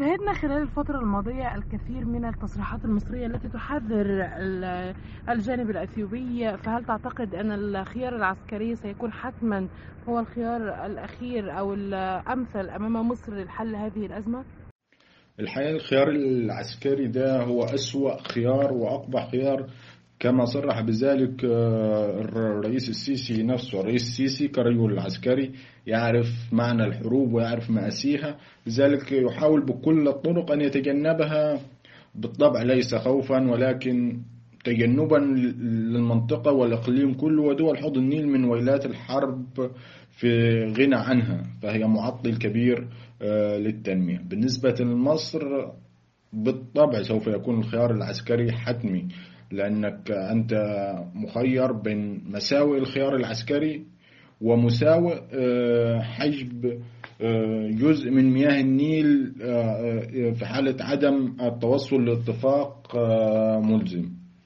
شهدنا خلال الفترة الماضية الكثير من التصريحات المصرية التي تحذر الجانب الأثيوبي، فهل تعتقد أن الخيار العسكري سيكون حتما هو الخيار الأخير أو الأمثل أمام مصر لحل هذه الأزمة؟ الحقيقة الخيار العسكري ده هو أسوأ خيار وأقبح خيار، كما صرح بذلك الرئيس السيسي نفسه. الرئيس السيسي كرجل عسكري يعرف معنى الحروب ويعرف مآسيها، لذلك يحاول بكل الطرق أن يتجنبها، بالطبع ليس خوفا ولكن تجنبا للمنطقة والإقليم كله ودول حوض النيل من ويلات الحرب في غنى عنها، فهي معطل كبير للتنمية. بالنسبة لمصر بالطبع سوف يكون الخيار العسكري حتمي، لأنك أنت مخير بين مساوئ الخيار العسكري ومساوئ حجب جزء من مياه النيل في حالة عدم التوصل لاتفاق ملزم.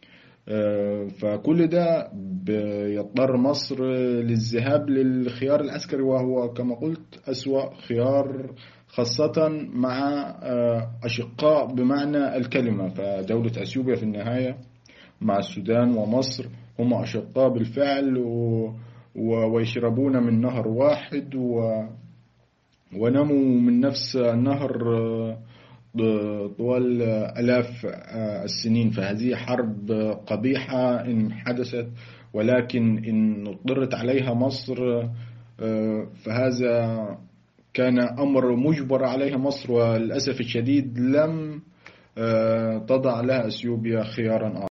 فكل ده بيضطر مصر للذهاب للخيار العسكري، وهو كما قلت أسوأ خيار، خاصة مع أشقاء بمعنى الكلمة. فدولة أثيوبيا في النهاية مع السودان ومصر هم أشقاء بالفعل، ويشربون من نهر واحد ونموا من نفس النهر طوال آلاف السنين. فهذه حرب قبيحة إن حدثت، ولكن إن اضطرت عليها مصر فهذا كان أمر مجبر عليها مصر، وللأسف الشديد لم تضع لها أثيوبيا خيارا آخر.